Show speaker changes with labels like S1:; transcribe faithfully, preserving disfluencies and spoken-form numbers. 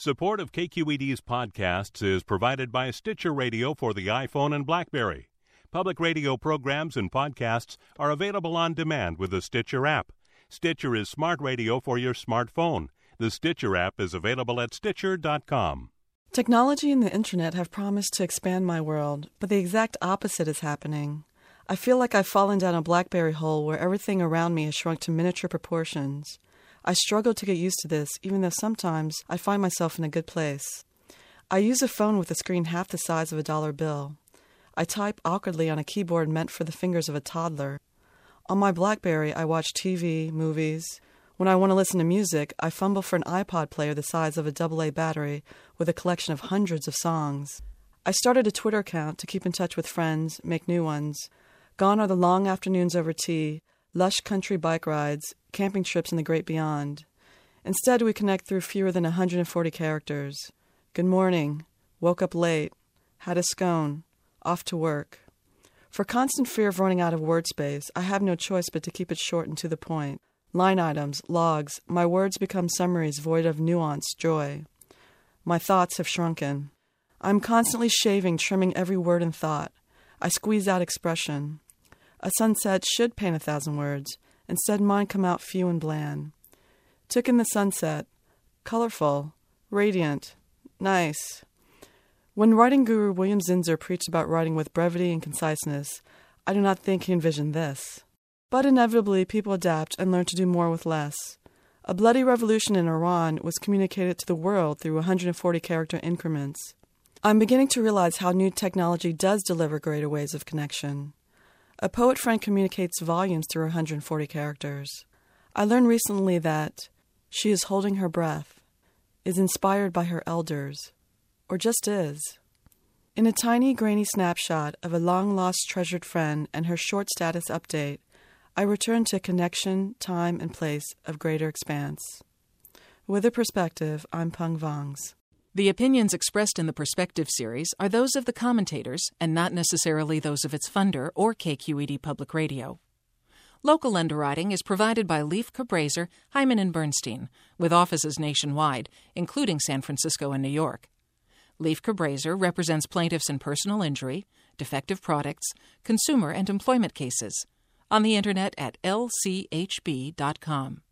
S1: Support of K Q E D's podcasts is provided by Stitcher Radio for the iPhone and BlackBerry. Public radio programs and podcasts are available on demand with the Stitcher app. Stitcher is smart radio for your smartphone. The Stitcher app is available at Stitcher dot com.
S2: Technology and the internet have promised to expand my world, but the exact opposite is happening. I feel like I've fallen down a BlackBerry hole where everything around me has shrunk to miniature proportions. I struggle to get used to this, even though sometimes I find myself in a good place. I use a phone with a screen half the size of a dollar bill. I type awkwardly on a keyboard meant for the fingers of a toddler. On my BlackBerry, I watch T V, movies. When I want to listen to music, I fumble for an iPod player the size of a double A battery with a collection of hundreds of songs. I started a Twitter account to keep in touch with friends, make new ones. Gone are the long afternoons over tea, lush country bike rides, camping trips in the great beyond. Instead, we connect through fewer than one hundred forty characters. Good morning. Woke up late. Had a scone. Off to work. For constant fear of running out of word space, I have no choice but to keep it short and to the point. Line items, logs, my words become summaries void of nuance, joy. My thoughts have shrunken. I'm constantly shaving, trimming every word and thought. I squeeze out expression. A sunset should paint a thousand words. Instead, mine come out few and bland. Took in the sunset. Colorful. Radiant. Nice. When writing guru William Zinsser preached about writing with brevity and conciseness, I do not think he envisioned this. But inevitably, people adapt and learn to do more with less. A bloody revolution in Iran was communicated to the world through one hundred forty character increments. I'm beginning to realize how new technology does deliver greater ways of connection. A poet friend communicates volumes through one hundred forty characters. I learned recently that she is holding her breath, is inspired by her elders, or just is. In a tiny, grainy snapshot of a long-lost treasured friend and her short status update, I return to connection, time, and place of greater expanse. With a perspective, I'm Peng Vangs.
S3: The opinions expressed in the Perspective series are those of the commentators and not necessarily those of its funder or K Q E D Public Radio. Local underwriting is provided by Leif Cabraser, Hyman and Bernstein, with offices nationwide, including San Francisco and New York. Leif Cabraser represents plaintiffs in personal injury, defective products, consumer and employment cases. On the Internet at L C H B dot com.